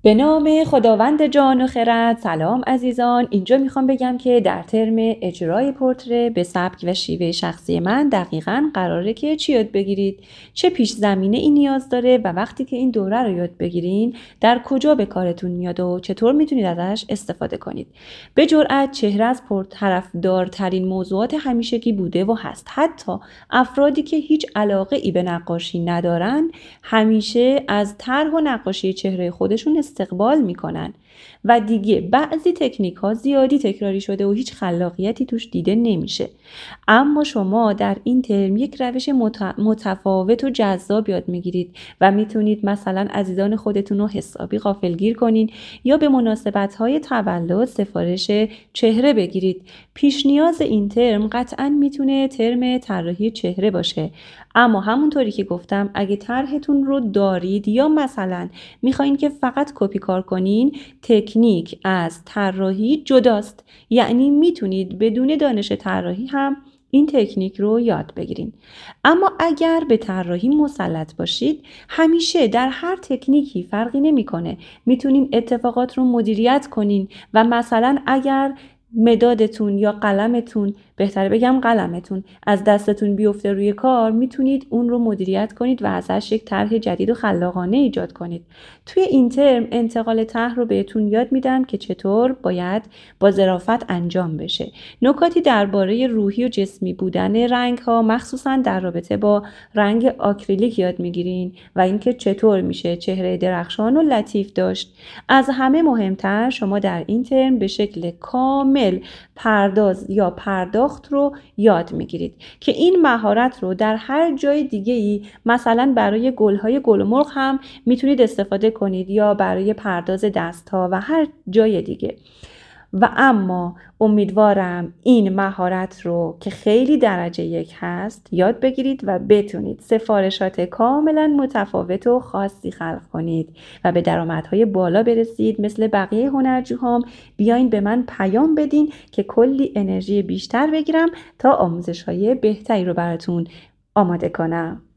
به نام خداوند جان و خرد. سلام عزیزان، اینجا میخوام بگم که در ترم اجرای پورتره به سبک و شیوه شخصی من دقیقاً قراره که چی یاد بگیرید، چه پیش زمینه این نیاز داره و وقتی که این دوره رو یاد بگیرین در کجا به کارتون میاد و چطور میتونید ازش استفاده کنید. به جرئت چهره از پرطرفدارترین موضوعات همیشگی بوده و هست. حتی افرادی که هیچ علاقه ای به نقاشی ندارن همیشه از طرح و نقاشی چهره خودشون استقبال میکنن و دیگه بعضی تکنیک ها زیادی تکراری شده و هیچ خلاقیتی توش دیده نمیشه. اما شما در این ترم یک روش متفاوت و جذاب یاد میگیرید و میتونید مثلا عزیزان خودتون رو حسابی غافلگیر کنین یا به مناسبت های تولد سفارش چهره بگیرید. پیش نیاز این ترم قطعا میتونه ترم طراحی چهره باشه، اما همونطوری که گفتم اگه طرحتون رو دارید یا مثلا میخواین که فقط کپی کار کنین، تکنیک از طراحی جداست. یعنی میتونید بدون دانش طراحی هم این تکنیک رو یاد بگیرین. اما اگر به طراحی مسلط باشید همیشه در هر تکنیکی فرقی نمیکنه میتونین اتفاقات رو مدیریت کنین و مثلا اگر مدادتون یا قلمتون، بهتره بگم قلمتون، از دستتون بیفته روی کار، میتونید اون رو مدیریت کنید و ازش یک طرح جدید و خلاقانه ایجاد کنید. توی این ترم انتقال طرح رو بهتون یاد میدم که چطور باید با ظرافت انجام بشه. نکاتی درباره روحی و جسمی بودن رنگ ها مخصوصا در رابطه با رنگ آکریلیک یاد میگیرین و اینکه چطور میشه چهره درخشان و لطیف داشت. از همه مهمتر شما در این ترم به شکل کامل پرداز یا پرداخت رو یاد میگیرید که این مهارت رو در هر جای دیگه‌ای مثلا برای گل‌های گل و مرغ هم میتونید استفاده کنید یا برای پرداز دست‌ها و هر جای دیگه. و اما امیدوارم این مهارت رو که خیلی درجه 1 هست یاد بگیرید و بتونید سفارشات کاملا متفاوت و خاصی خلق کنید و به درآمدهای بالا برسید. مثل بقیه هنرجوهام بیاین به من پیام بدین که کلی انرژی بیشتر بگیرم تا آموزش‌های بهتری رو براتون آماده کنم.